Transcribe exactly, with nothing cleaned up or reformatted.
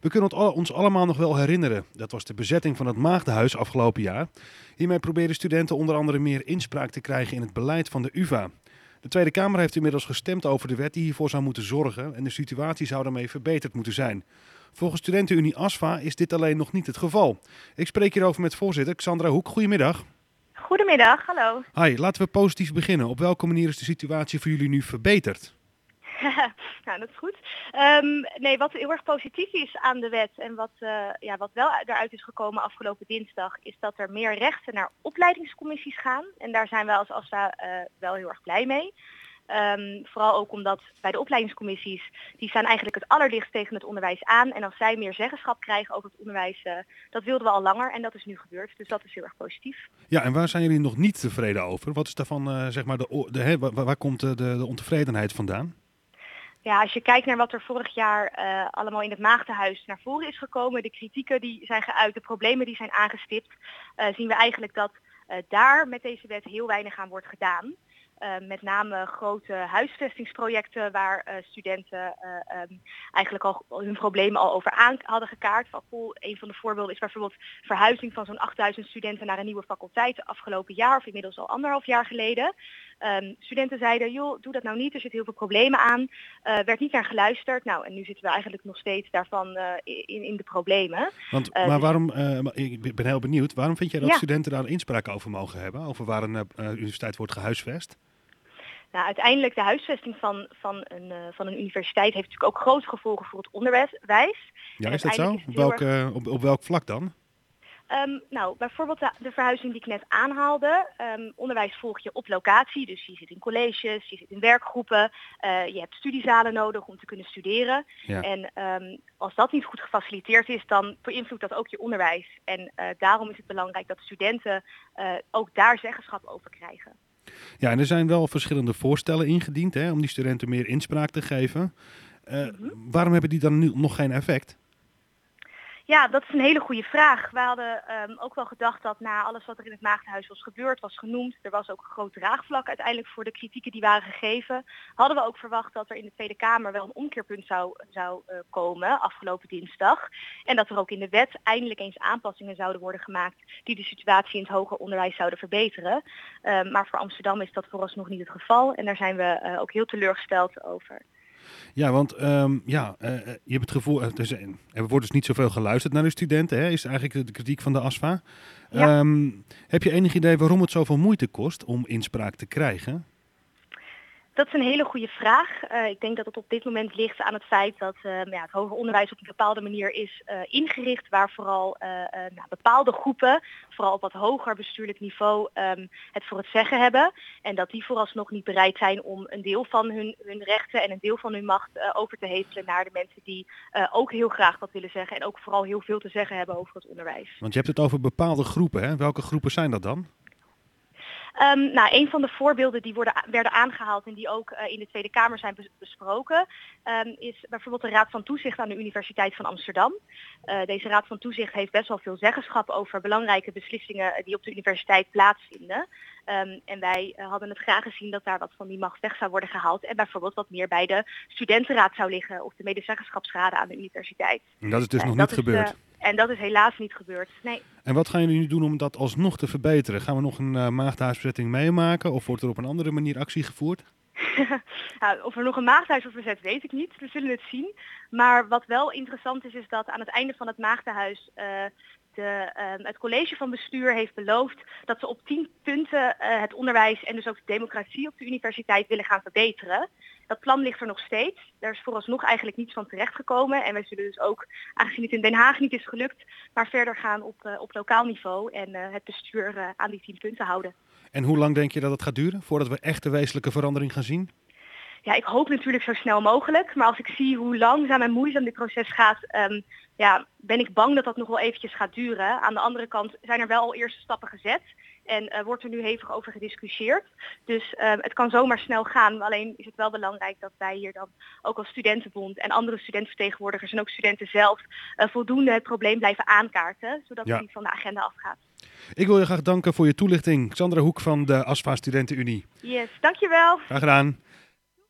We kunnen het al- ons allemaal nog wel herinneren. Dat was de bezetting van het Maagdenhuis afgelopen jaar. Hiermee proberen studenten onder andere meer inspraak te krijgen in het beleid van de U vA. De Tweede Kamer heeft inmiddels gestemd over de wet die hiervoor zou moeten zorgen en de situatie zou daarmee verbeterd moeten zijn. Volgens Studentenunie ASFA is dit alleen nog niet het geval. Ik spreek hierover met voorzitter Xandra Hoek. Goedemiddag. Goedemiddag, hallo. Hi, laten we positief beginnen. Op welke manier is de situatie voor jullie nu verbeterd? Nou, dat is goed. Um, nee, wat heel erg positief is aan de wet en wat, uh, ja, wat wel eruit is gekomen afgelopen dinsdag, is dat er meer rechten naar opleidingscommissies gaan. En daar zijn we als ASFA uh, wel heel erg blij mee. Um, vooral ook omdat bij de opleidingscommissies, die staan eigenlijk het allerdichtst tegen het onderwijs aan. En als zij meer zeggenschap krijgen over het onderwijs, uh, dat wilden we al langer en dat is nu gebeurd. Dus dat is heel erg positief. Ja, en waar zijn jullie nog niet tevreden over? Wat is daarvan, uh, zeg maar, de, de, he, waar, waar komt de, de ontevredenheid vandaan? Ja, als je kijkt naar wat er vorig jaar uh, allemaal in het Maagdenhuis naar voren is gekomen, de kritieken die zijn geuit, de problemen die zijn aangestipt, uh, zien we eigenlijk dat uh, daar met deze wet heel weinig aan wordt gedaan. Uh, met name grote huisvestingsprojecten waar uh, studenten uh, um, eigenlijk al hun problemen al over aan hadden gekaart. Een van de voorbeelden is bijvoorbeeld verhuizing van zo'n achtduizend studenten naar een nieuwe faculteit afgelopen jaar of inmiddels al anderhalf jaar geleden. Um, studenten zeiden, joh, doe dat nou niet, er zitten heel veel problemen aan. Uh, werd niet naar geluisterd. Nou, en nu zitten we eigenlijk nog steeds daarvan uh, in, in de problemen. Want, Uh, maar dus... waarom, uh, ik ben heel benieuwd, waarom vind jij dat ja. studenten daar inspraak over mogen hebben? Over waar een uh, universiteit wordt gehuisvest? Nou, uiteindelijk de huisvesting van, van, een, uh, van een universiteit heeft natuurlijk ook grote gevolgen voor het onderwijs. Ja, is dat zo? Is op, welk, erg... uh, op, op welk vlak dan? Um, nou, bijvoorbeeld de, de verhuizing die ik net aanhaalde. Um, onderwijs volg je op locatie, dus je zit in colleges, je zit in werkgroepen. Uh, je hebt studiezalen nodig om te kunnen studeren. Ja. En um, als dat niet goed gefaciliteerd is, dan beïnvloedt dat ook je onderwijs. En uh, daarom is het belangrijk dat studenten uh, ook daar zeggenschap over krijgen. Ja, en er zijn wel verschillende voorstellen ingediend, hè, om die studenten meer inspraak te geven. Uh, mm-hmm. Waarom hebben die dan nu nog geen effect? Ja, dat is een hele goede vraag. We hadden um, ook wel gedacht dat na alles wat er in het Maagdenhuis was gebeurd, was genoemd. Er was ook een groot draagvlak uiteindelijk voor de kritieken die waren gegeven. Hadden we ook verwacht dat er in de Tweede Kamer wel een omkeerpunt zou, zou uh, komen afgelopen dinsdag. En dat er ook in de wet eindelijk eens aanpassingen zouden worden gemaakt die de situatie in het hoger onderwijs zouden verbeteren. Uh, maar voor Amsterdam is dat vooralsnog niet het geval. En daar zijn we uh, ook heel teleurgesteld over. Ja, want um, ja, uh, je hebt het gevoel, er, zijn, er wordt dus niet zoveel geluisterd naar de studenten, hè, is eigenlijk de kritiek van de ASFA. Ja. Um, heb je enig idee waarom het zoveel moeite kost om inspraak te krijgen? Dat is een hele goede vraag. Uh, ik denk dat het op dit moment ligt aan het feit dat uh, ja, het hoger onderwijs op een bepaalde manier is uh, ingericht, waar vooral uh, uh, nou, bepaalde groepen, vooral op wat hoger bestuurlijk niveau, um, het voor het zeggen hebben. En dat die vooralsnog niet bereid zijn om een deel van hun, hun rechten en een deel van hun macht uh, over te hevelen naar de mensen die uh, ook heel graag wat willen zeggen en ook vooral heel veel te zeggen hebben over het onderwijs. Want je hebt het over bepaalde groepen, hè? Welke groepen zijn dat dan? Um, nou, een van de voorbeelden die worden, werden aangehaald en die ook uh, in de Tweede Kamer zijn besproken, um, is bijvoorbeeld de Raad van Toezicht aan de Universiteit van Amsterdam. Uh, deze Raad van Toezicht heeft best wel veel zeggenschap over belangrijke beslissingen die op de universiteit plaatsvinden. Um, en wij uh, hadden het graag gezien dat daar wat van die macht weg zou worden gehaald en bijvoorbeeld wat meer bij de studentenraad zou liggen of de medezeggenschapsraden aan de universiteit. En dat is dus uh, nog niet is, gebeurd? Uh, en dat is helaas niet gebeurd, nee. En wat gaan jullie nu doen om dat alsnog te verbeteren? Gaan we nog een uh, maagdenhuisbezetting meemaken of wordt er op een andere manier actie gevoerd? Nou, of er nog een maagdenhuis wordt bezet, weet ik niet. We zullen het zien. Maar wat wel interessant is, is dat aan het einde van het maagdenhuis uh, de, uh, het college van bestuur heeft beloofd dat ze op tien punten uh, het onderwijs en dus ook de democratie op de universiteit willen gaan verbeteren. Dat plan ligt er nog steeds. Daar is vooralsnog eigenlijk niets van terechtgekomen. En wij zullen dus ook, aangezien het in Den Haag niet is gelukt, maar verder gaan op, uh, op lokaal niveau en uh, het bestuur uh, aan die tien punten houden. En hoe lang denk je dat het gaat duren voordat we echt de wezenlijke verandering gaan zien? Ja, ik hoop natuurlijk zo snel mogelijk. Maar als ik zie hoe langzaam en moeizaam dit proces gaat, um, ja, ben ik bang dat dat nog wel eventjes gaat duren. Aan de andere kant zijn er wel al eerste stappen gezet. En uh, wordt er nu hevig over gediscussieerd. Dus uh, het kan zomaar snel gaan. Alleen is het wel belangrijk dat wij hier dan ook als studentenbond en andere studentenvertegenwoordigers en ook studenten zelf uh, voldoende het probleem blijven aankaarten. Zodat ja. het niet van de agenda afgaat. Ik wil je graag danken voor je toelichting. Xandra Hoek van de ASFA Studentenunie. Yes, dankjewel. Graag gedaan.